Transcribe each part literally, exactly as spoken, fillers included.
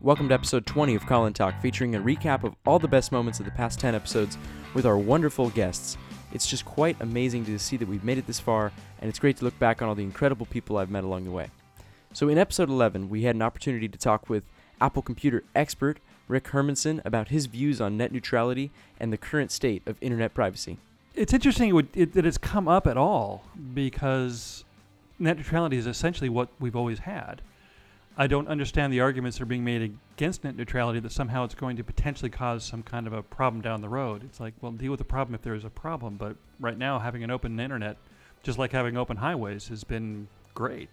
Welcome to episode twenty of Call and Talk, featuring a recap of all the best moments of the past ten episodes with our wonderful guests. It's just quite amazing to see that we've made it this far, and it's great to look back on all the incredible people I've met along the way. So in episode eleven, we had an opportunity to talk with Apple computer expert Rick Hermanson about his views on net neutrality and the current state of internet privacy. It's interesting it would, it, that it's come up at all, because net neutrality is essentially what we've always had. I don't understand the arguments that are being made against net neutrality, that somehow it's going to potentially cause some kind of a problem down the road. It's like, well, deal with the problem if there is a problem. But right now, having an open internet, just like having open highways, has been great.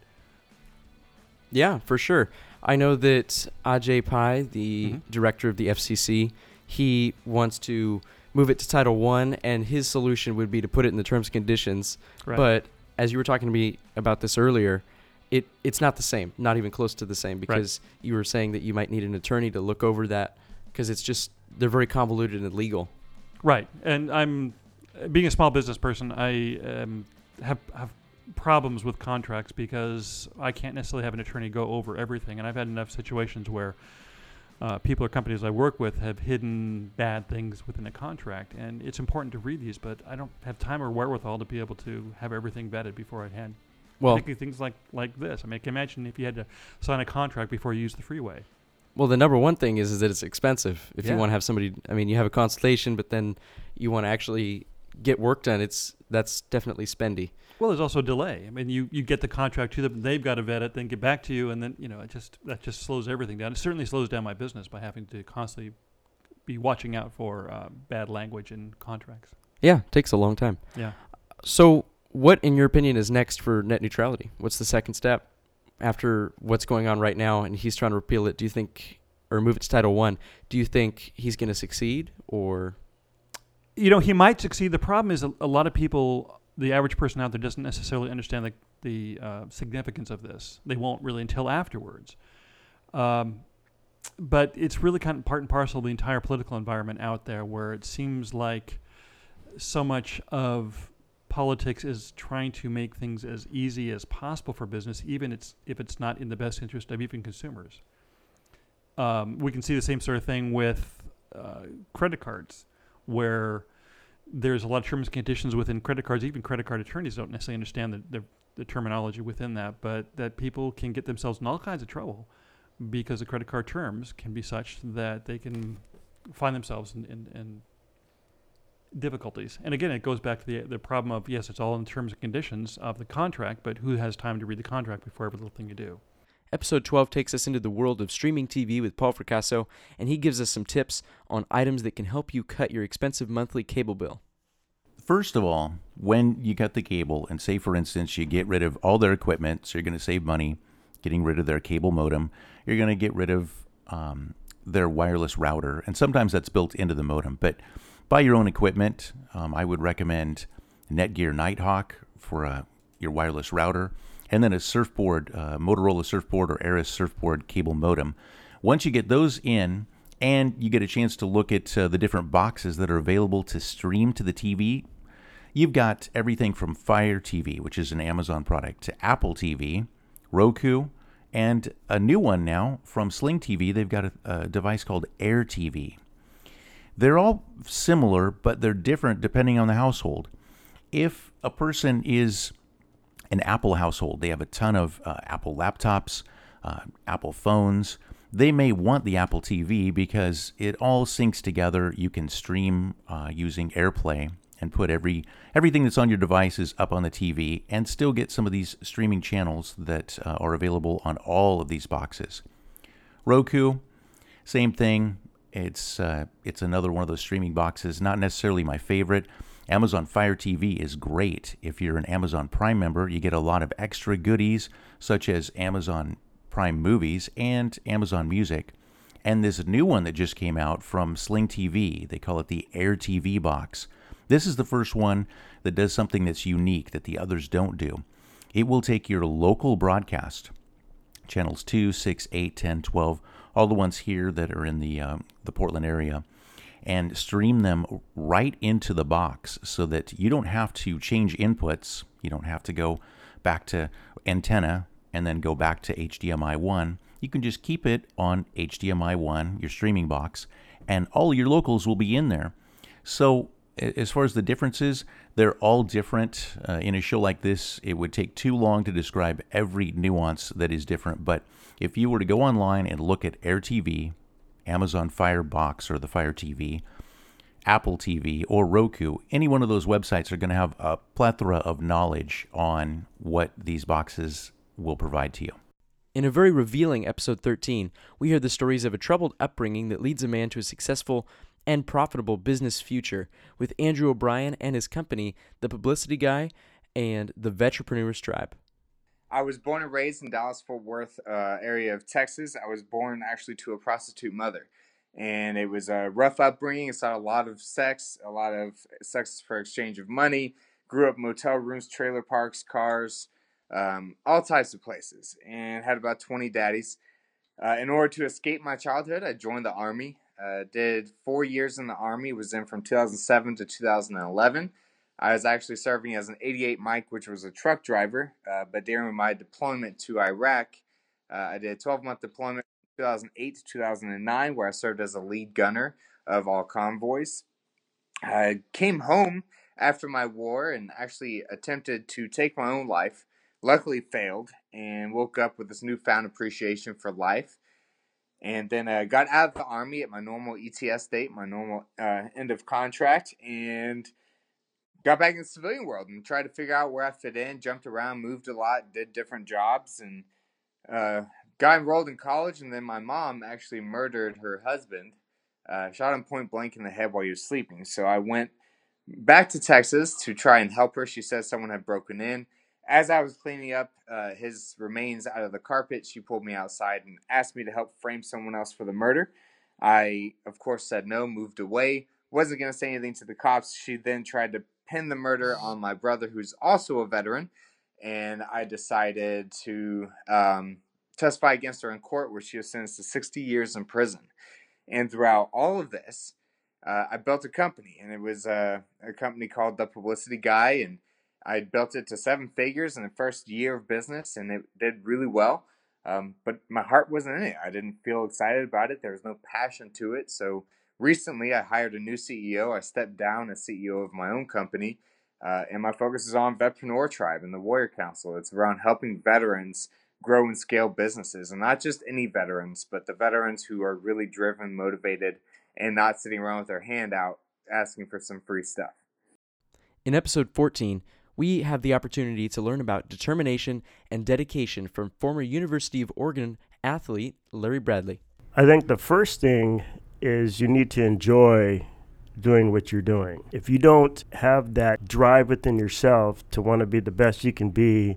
Yeah, for sure. I know that Ajay Pai, the Mm-hmm. director of the F C C, he wants to move it to Title One, and his solution would be to put it in the terms and conditions. Right. But as you were talking to me about this earlier, it it's not the same, not even close to the same, because right. you were saying that you might need an attorney to look over that, because it's just, they're very convoluted and legal. Right. And I'm, being a small business person, I um, have, have problems with contracts because I can't necessarily have an attorney go over everything. And I've had enough situations where uh, people or companies I work with have hidden bad things within a contract. And it's important to read these, but I don't have time or wherewithal to be able to have everything vetted before I hand. Well, Particularly things like, like this. I mean, I can imagine if you had to sign a contract before you use the freeway. Well, the number one thing is, is that it's expensive. If yeah. you want to have somebody, I mean, you have a consultation, but then you want to actually get work done, it's that's definitely spendy. Well, there's also delay. I mean, you, you get the contract to them, they've got to vet it, then get back to you, and then, you know, it just that just slows everything down. It certainly slows down my business by having to constantly be watching out for uh, bad language in contracts. Yeah, it takes a long time. Yeah. So what, in your opinion, is next for net neutrality? What's the second step after what's going on right now, and he's trying to repeal it? Do you think, or move it to Title One? Do you think he's going to succeed, or? You know, he might succeed. The problem is a, a lot of people, the average person out there, doesn't necessarily understand the, the uh, significance of this. They won't really until afterwards. Um, but it's really kind of part and parcel of the entire political environment out there, where it seems like so much of politics is trying to make things as easy as possible for business, even it's, if it's not in the best interest of even consumers. Um, we can see the same sort of thing with uh, credit cards, where there's a lot of terms and conditions within credit cards. Even credit card attorneys don't necessarily understand the, the, the terminology within that, but that people can get themselves in all kinds of trouble because the credit card terms can be such that they can find themselves in, in, in difficulties. And again, it goes back to the the problem of, yes, it's all in terms and conditions of the contract, but who has time to read the contract before every little thing you do? Episode twelve takes us into the world of streaming T V with Paul Fracasso, and he gives us some tips on items that can help you cut your expensive monthly cable bill. First of all, when you cut the cable, and say, for instance, you get rid of all their equipment, so you're going to save money getting rid of their cable modem, you're going to get rid of um, their wireless router, and sometimes that's built into the modem, but buy your own equipment. Um, I would recommend Netgear Nighthawk for uh, your wireless router, and then a surfboard, uh, Motorola surfboard or Aris surfboard cable modem. Once you get those in, and you get a chance to look at uh, the different boxes that are available to stream to the T V, you've got everything from Fire T V, which is an Amazon product, to Apple T V, Roku, and a new one now from Sling T V. They've got a, a device called Air T V. They're all similar, but they're different depending on the household. If a person is an Apple household, they have a ton of uh, Apple laptops, uh, Apple phones, they may want the Apple T V because it all syncs together. You can stream uh, using AirPlay and put every everything that's on your devices up on the T V and still get some of these streaming channels that uh, are available on all of these boxes. Roku, same thing. It's uh, it's another one of those streaming boxes, not necessarily my favorite. Amazon Fire T V is great. If you're an Amazon Prime member, you get a lot of extra goodies, such as Amazon Prime Movies and Amazon Music. And this new one that just came out from Sling T V, they call it the Air T V box. This is the first one that does something that's unique that the others don't do. It will take your local broadcast, channels two, six, eight, ten, twelve, all the ones here that are in the uh, the Portland area, and stream them right into the box so that you don't have to change inputs. You don't have to go back to antenna and then go back to H D M I one. you can just keep it on H D M I one, your streaming box, and all your locals will be in there. So as far as the differences, they're all different. Uh, in a show like this, it would take too long to describe every nuance that is different. But if you were to go online and look at Air T V, Amazon Fire Box or the Fire T V, Apple T V, or Roku, any one of those websites are going to have a plethora of knowledge on what these boxes will provide to you. In a very revealing episode thirteen, we hear the stories of a troubled upbringing that leads a man to a successful and profitable business future with Andrew O'Brien and his company, The Publicity Guy and the Vetrepreneurs Tribe. I was born and raised in Dallas-Fort Worth uh, area of Texas. I was born actually to a prostitute mother. And it was a rough upbringing. I saw a lot of sex, a lot of sex for exchange of money. Grew up in motel rooms, trailer parks, cars, um, all types of places. And had about twenty daddies. Uh, in order to escape my childhood, I joined the Army. Uh, did four years in the Army. Was in from two thousand seven to two thousand eleven. I was actually serving as an eighty-eight Mike, which was a truck driver. Uh, but during my deployment to Iraq, uh, I did a twelve-month deployment two thousand eight to two thousand nine, where I served as a lead gunner of all convoys. I came home after my war and actually attempted to take my own life. Luckily failed and woke up with this newfound appreciation for life. And then I uh, got out of the Army at my normal E T S date, my normal uh, end of contract, and got back in the civilian world and tried to figure out where I fit in, jumped around, moved a lot, did different jobs, and uh, got enrolled in college. And then my mom actually murdered her husband, uh, shot him point blank in the head while he was sleeping. So I went back to Texas to try and help her. She said someone had broken in. As I was cleaning up uh, his remains out of the carpet, she pulled me outside and asked me to help frame someone else for the murder. I, of course, said no, moved away. Wasn't going to say anything to the cops. She then tried to pin the murder on my brother, who's also a veteran. And I decided to um, testify against her in court, where she was sentenced to sixty years in prison. And throughout all of this, uh, I built a company. And it was uh, a company called The Publicity Guy. And I built it to seven figures in the first year of business, and it did really well. Um, but my heart wasn't in it. I didn't feel excited about it. There was no passion to it. So recently I hired a new C E O. I stepped down as C E O of my own company, uh, and my focus is on Vetrepreneur Tribe and the Warrior Council. It's around helping veterans grow and scale businesses, and not just any veterans, but the veterans who are really driven, motivated, and not sitting around with their hand out asking for some free stuff. In episode fourteen, we have the opportunity to learn about determination and dedication from former University of Oregon athlete Larry Bradley. I think the first thing is you need to enjoy doing what you're doing. If you don't have that drive within yourself to want to be the best you can be,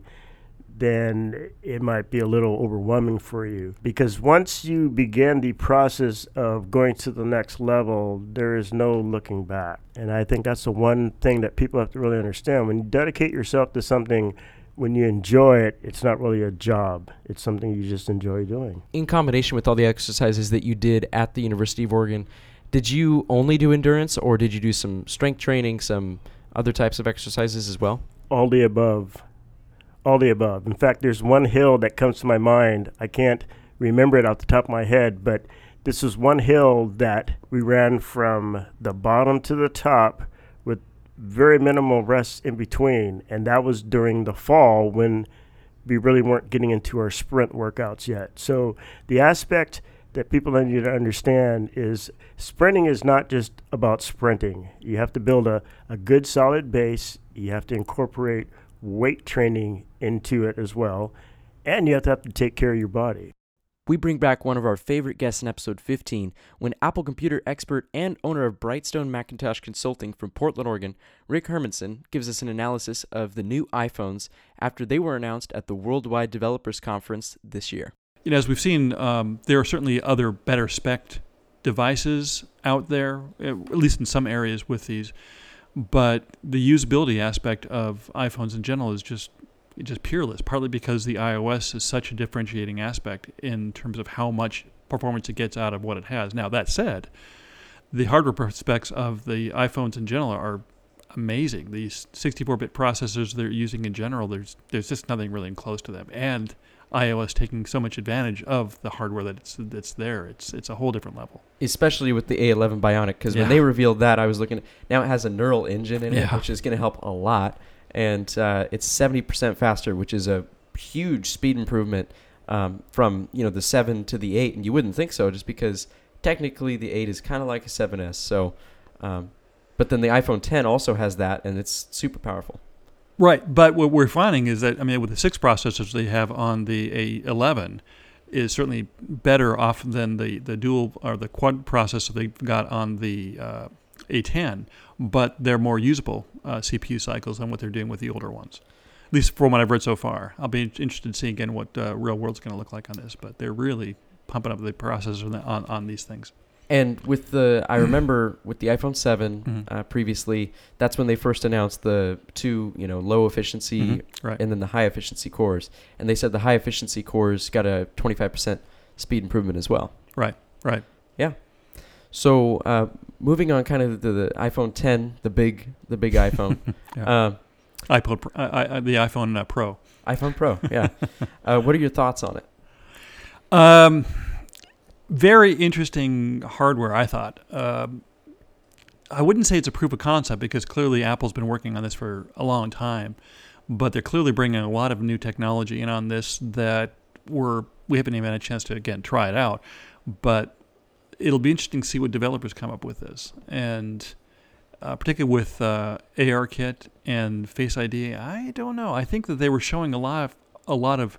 then it might be a little overwhelming for you. Because once you begin the process of going to the next level, there is no looking back. And I think that's the one thing that people have to really understand. When you dedicate yourself to something, when you enjoy it, it's not really a job. It's something you just enjoy doing. In combination with all the exercises that you did at the University of Oregon, did you only do endurance, or did you do some strength training, some other types of exercises as well? All the above. All the above. In fact, there's one hill that comes to my mind. I can't remember it off the top of my head, but this is one hill that we ran from the bottom to the top with very minimal rest in between. And that was during the fall when we really weren't getting into our sprint workouts yet. So the aspect that people need to understand is sprinting is not just about sprinting. You have to build a, a good solid base. You have to incorporate weight training into it as well, and you have to have to take care of your body. We bring back one of our favorite guests in episode fifteen when Apple computer expert and owner of Brightstone Macintosh Consulting from Portland, Oregon, Rick Hermanson, gives us an analysis of the new iPhones after they were announced at the Worldwide Developers Conference this year. You know, as we've seen, um, there are certainly other better spec'd devices out there, at least in some areas with these. But the usability aspect of iPhones in general is just just peerless, partly because the iOS is such a differentiating aspect in terms of how much performance it gets out of what it has. Now, that said, the hardware specs of the iPhones in general are amazing. These sixty-four bit processors they're using in general, there's there's just nothing really close to them. And iOS taking so much advantage of the hardware that it's that's there. It's it's a whole different level. Especially with the A eleven Bionic, because Yeah. when they revealed that, I was looking at, now it has a neural engine in it, Yeah. which is going to help a lot. And uh, it's seventy percent faster, which is a huge speed improvement um, from, you know, the seven to the eight. And you wouldn't think so, just because technically the eight is kind of like a seven S. So, um, but then the iPhone ten also has that, and it's super powerful. Right, but what we're finding is that, I mean, with the six processors they have on the A eleven is certainly better off than the, the dual or the quad processor they've got on the uh, A ten, but they're more usable uh, C P U cycles than what they're doing with the older ones, at least from what I've read so far. I'll be interested in seeing again what uh, real world's going to look like on this, but they're really pumping up the processors on, on these things. And with the, I remember with the iPhone seven Mhm. uh, previously, that's when they first announced the two, you know, low efficiency Mhm. Right. and then the high efficiency cores. And they said the high efficiency cores got a twenty-five percent speed improvement as well. Right, right. Yeah. So uh, moving on, kind of to the iPhone ten, the big, the big iPhone, Yeah. um, iPod, Pro- I, I, the iPhone uh, Pro. iPhone Pro. Yeah. uh, what are your thoughts on it? Um, very interesting hardware, I thought. Um, I wouldn't say it's a proof of concept because clearly Apple's been working on this for a long time, but they're clearly bringing a lot of new technology in on this that we're, we haven't even had a chance to, again, try it out. But it'll be interesting to see what developers come up with this. And uh, particularly with uh, ARKit and Face I D, I don't know. I think that they were showing a lot of, a lot of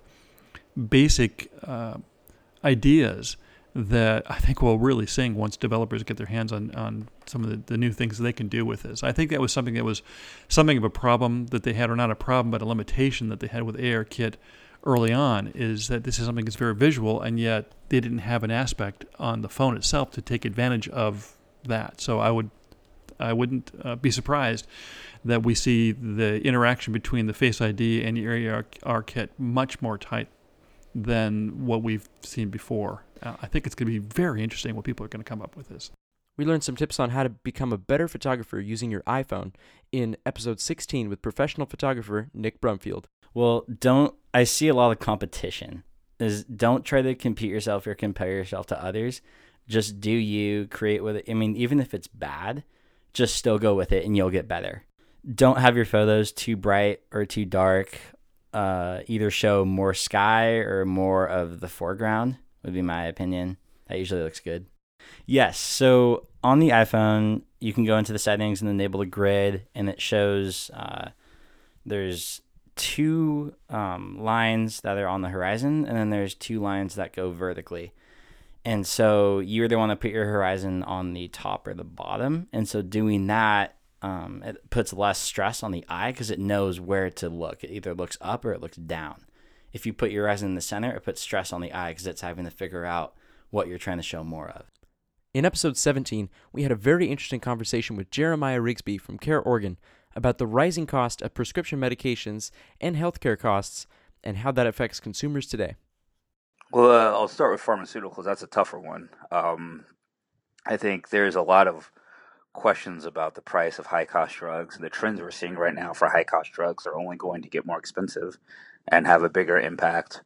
basic uh, ideas that I think we'll really sing once developers get their hands on, on some of the, the new things they can do with this. I think that was something that was something of a problem that they had, or not a problem, but a limitation that they had with ARKit early on, is that this is something that's very visual, and yet they didn't have an aspect on the phone itself to take advantage of that. So I would, I wouldn't uh, be surprised that we see the interaction between the Face I D and the ARKit much more tight than what we've seen before. Uh, I think it's going to be very interesting what people are going to come up with this. We learned some tips on how to become a better photographer using your iPhone in episode sixteen with professional photographer Nick Brumfield. Well, don't, I see a lot of competition. Is don't try to compete yourself or compare yourself to others. Just do you, create with it. I mean, even if it's bad, just still go with it and you'll get better. Don't have your photos too bright or too dark. Uh, either show more sky or more of the foreground would be my opinion. That usually looks good. Yes, so on the iPhone, you can go into the settings and enable the grid, and it shows uh, there's two um, lines that are on the horizon, and then there's two lines that go vertically. And so you either want to put your horizon on the top or the bottom, and so doing that, um, it puts less stress on the eye because it knows where to look. It either looks up or it looks down. If you put your horizon in the center, it puts stress on the eye because it's having to figure out what you're trying to show more of. In episode seventeen, we had a very interesting conversation with Jeremiah Rigsby from Care Oregon about the rising cost of prescription medications and healthcare costs and how that affects consumers today. Well, uh, I'll start with pharmaceuticals. That's a tougher one. Um, I think there's a lot of questions about the price of high-cost drugs. The trends we're seeing right now for high-cost drugs are only going to get more expensive and have a bigger impact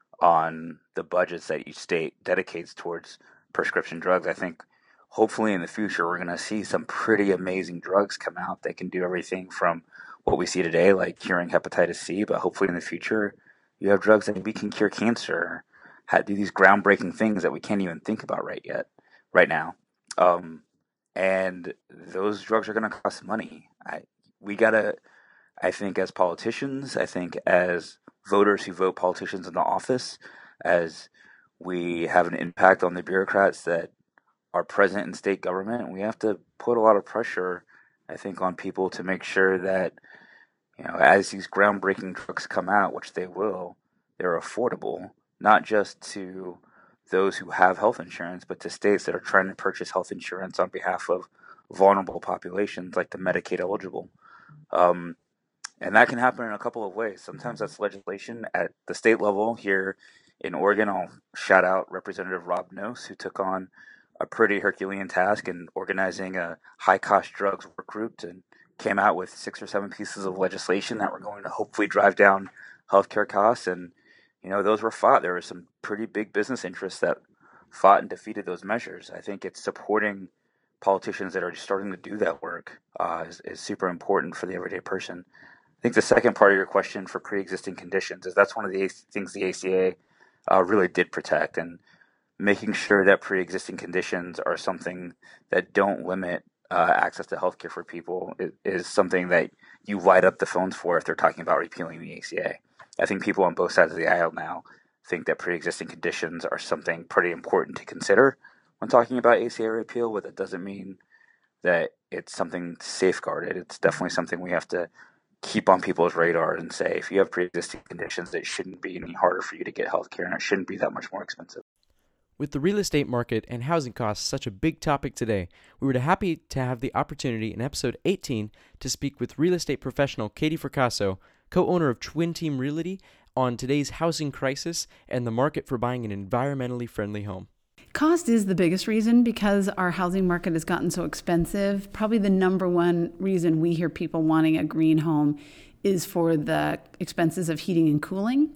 on the budgets that each state dedicates towards prescription drugs. I think hopefully in the future we're going to see some pretty amazing drugs come out that can do everything from what we see today, like curing hepatitis C, but hopefully in the future you have drugs that maybe can cure cancer, or do these groundbreaking things that we can't even think about right yet, right now. Um, and those drugs are going to cost money. I, we got to, I think as politicians, I think as voters who vote politicians into office, as we have an impact on the bureaucrats that are present in state government, we have to put a lot of pressure, I think, on people to make sure that, you know, as these groundbreaking drugs come out, which they will, they're affordable, not just to those who have health insurance, but to states that are trying to purchase health insurance on behalf of vulnerable populations like the Medicaid eligible. Um, and that can happen in a couple of ways. Sometimes that's legislation at the state level. Here in Oregon, I'll shout out Representative Rob Noce, who took on a pretty Herculean task in organizing a high-cost drugs work group and came out with six or seven pieces of legislation that were going to hopefully drive down healthcare costs. And you know, those were fought. There were some pretty big business interests that fought and defeated those measures. I think it's supporting politicians that are starting to do that work uh, is, is super important for the everyday person. I think the second part of your question for pre-existing conditions is that's one of the things the A C A uh, really did protect, and making sure that pre-existing conditions are something that don't limit uh, access to healthcare for people is, is something that you light up the phones for if they're talking about repealing the A C A. I think people on both sides of the aisle now think that pre-existing conditions are something pretty important to consider when talking about A C A repeal, but that doesn't mean that it's something safeguarded. It's definitely something we have to keep on people's radar and say, if you have pre-existing conditions, it shouldn't be any harder for you to get healthcare, and it shouldn't be that much more expensive. With the real estate market and housing costs such a big topic today, we were happy to have the opportunity in episode eighteen to speak with real estate professional Katie Fracasso, co-owner of Twin Team Realty, on today's housing crisis and the market for buying an environmentally friendly home. Cost is the biggest reason because our housing market has gotten so expensive. Probably the number one reason we hear people wanting a green home is for the expenses of heating and cooling.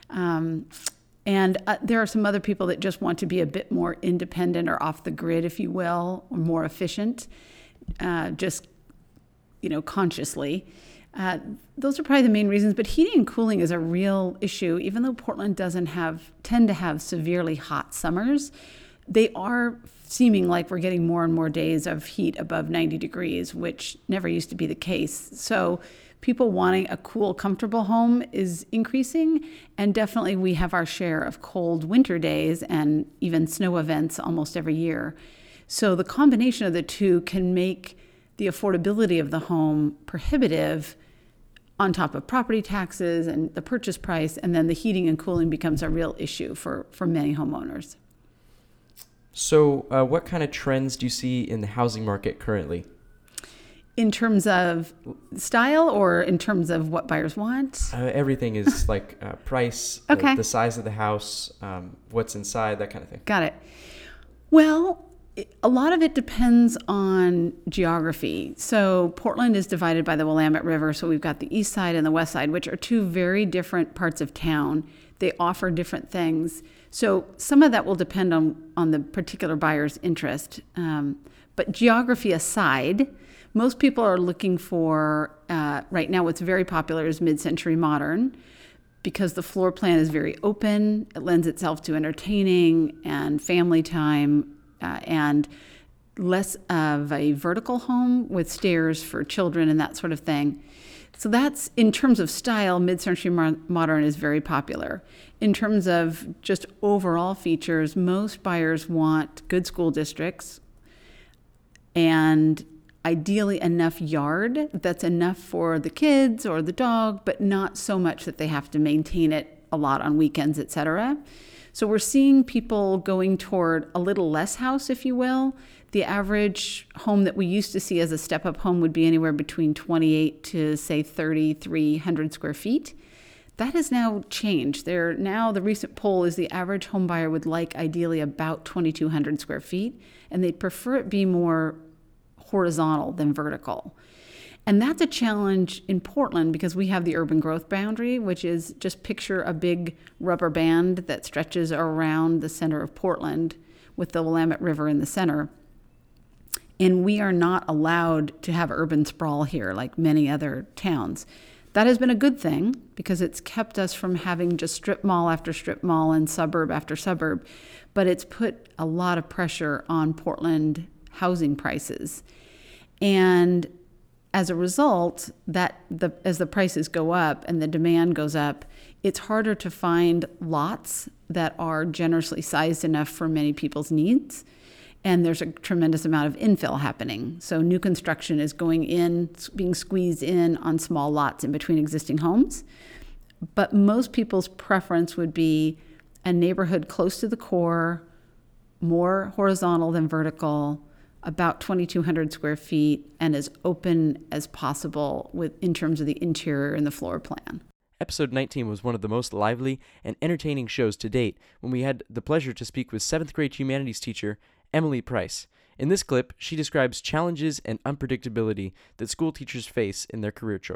Um, and uh, there are some other people that just want to be a bit more independent or off the grid, if you will, or more efficient, uh, just, you know, consciously. Uh, those are probably the main reasons, but heating and cooling is a real issue. Even though Portland doesn't have tend to have severely hot summers, they are seeming like we're getting more and more days of heat above ninety degrees, which never used to be the case. So people wanting a cool, comfortable home is increasing, and definitely we have our share of cold winter days and even snow events almost every year. So the combination of the two can make the affordability of the home prohibitive on top of property taxes and the purchase price, and then the heating and cooling becomes a real issue for, for many homeowners. So uh, what kind of trends do you see in the housing market currently? In terms of style or in terms of what buyers want? Uh, everything is like uh, price, okay. the, the size of the house, um, what's inside, that kind of thing. Got it. Well, a lot of it depends on geography. So Portland is divided by the Willamette River. So we've got the east side and the west side, which are two very different parts of town. They offer different things. So some of that will depend on, on the particular buyer's interest. Um, but geography aside, most people are looking for, uh, right now what's very popular is mid-century modern, because the floor plan is very open. It lends itself to entertaining and family time, Uh, and less of a vertical home with stairs for children and that sort of thing. So that's, in terms of style, mid-century mar- modern is very popular. In terms of just overall features, most buyers want good school districts and ideally enough yard that's enough for the kids or the dog, but not so much that they have to maintain it a lot on weekends, et cetera. So we're seeing people going toward a little less house, if you will. The average home that we used to see as a step-up home would be anywhere between twenty-eight to, say, thirty-three hundred square feet. That has now changed. There now, the recent poll is the average home buyer would like ideally about twenty-two hundred square feet, and they'd prefer it be more horizontal than vertical. And that's a challenge in Portland because we have the urban growth boundary, which is just picture a big rubber band that stretches around the center of Portland with the Willamette River in the center. And we are not allowed to have urban sprawl here like many other towns. That has been a good thing because it's kept us from having just strip mall after strip mall and suburb after suburb, but it's put a lot of pressure on Portland housing prices. And as a result, that the as the prices go up and the demand goes up, it's harder to find lots that are generously sized enough for many people's needs. And there's a tremendous amount of infill happening. So new construction is going in, being squeezed in on small lots in between existing homes. But most people's preference would be a neighborhood close to the core, more horizontal than vertical, about twenty-two hundred square feet, and as open as possible with in terms of the interior and the floor plan. Episode nineteen was one of the most lively and entertaining shows to date when we had the pleasure to speak with seventh grade humanities teacher Emily Price. In this clip, she describes challenges and unpredictability that school teachers face in their career choice.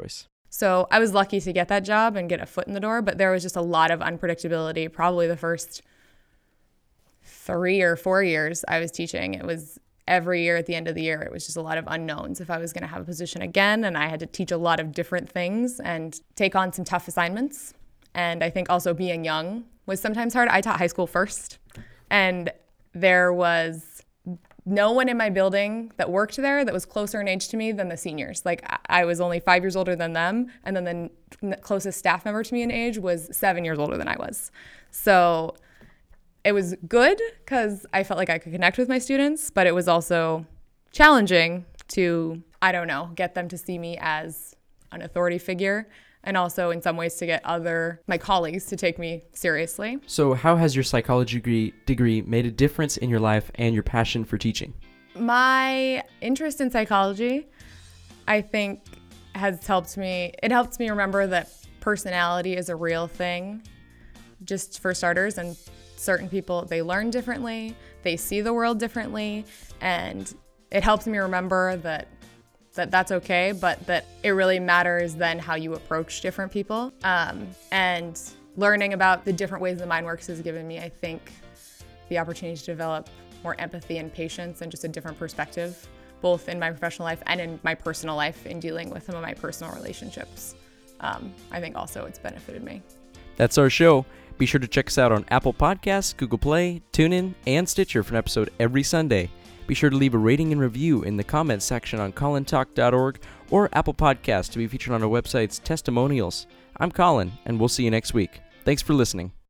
So I was lucky to get that job and get a foot in the door, but there was just a lot of unpredictability. Probably the first three or four years I was teaching, it was every year at the end of the year, it was just a lot of unknowns if I was going to have a position again. And I had to teach a lot of different things and take on some tough assignments. And I think also being young was sometimes hard. I taught high school first, and there was no one in my building that worked there that was closer in age to me than the seniors. Like, I was only five years older than them, and then the n- closest staff member to me in age was seven years older than I was. So it was good because I felt like I could connect with my students, but it was also challenging to, I don't know, get them to see me as an authority figure, and also in some ways to get other, my colleagues to take me seriously. So how has your psychology degree, degree made a difference in your life and your passion for teaching? My interest in psychology, I think, has helped me, it helps me remember that personality is a real thing, just for starters, and certain people, they learn differently, they see the world differently, and it helps me remember that that that's okay, but that it really matters then how you approach different people. Um, and learning about the different ways the mind works has given me, I think, the opportunity to develop more empathy and patience and just a different perspective, both in my professional life and in my personal life in dealing with some of my personal relationships. Um, I think also it's benefited me. That's our show. Be sure to check us out on Apple Podcasts, Google Play, TuneIn, and Stitcher for an episode every Sunday. Be sure to leave a rating and review in the comments section on colin talk dot org or Apple Podcasts to be featured on our website's testimonials. I'm Colin, and we'll see you next week. Thanks for listening.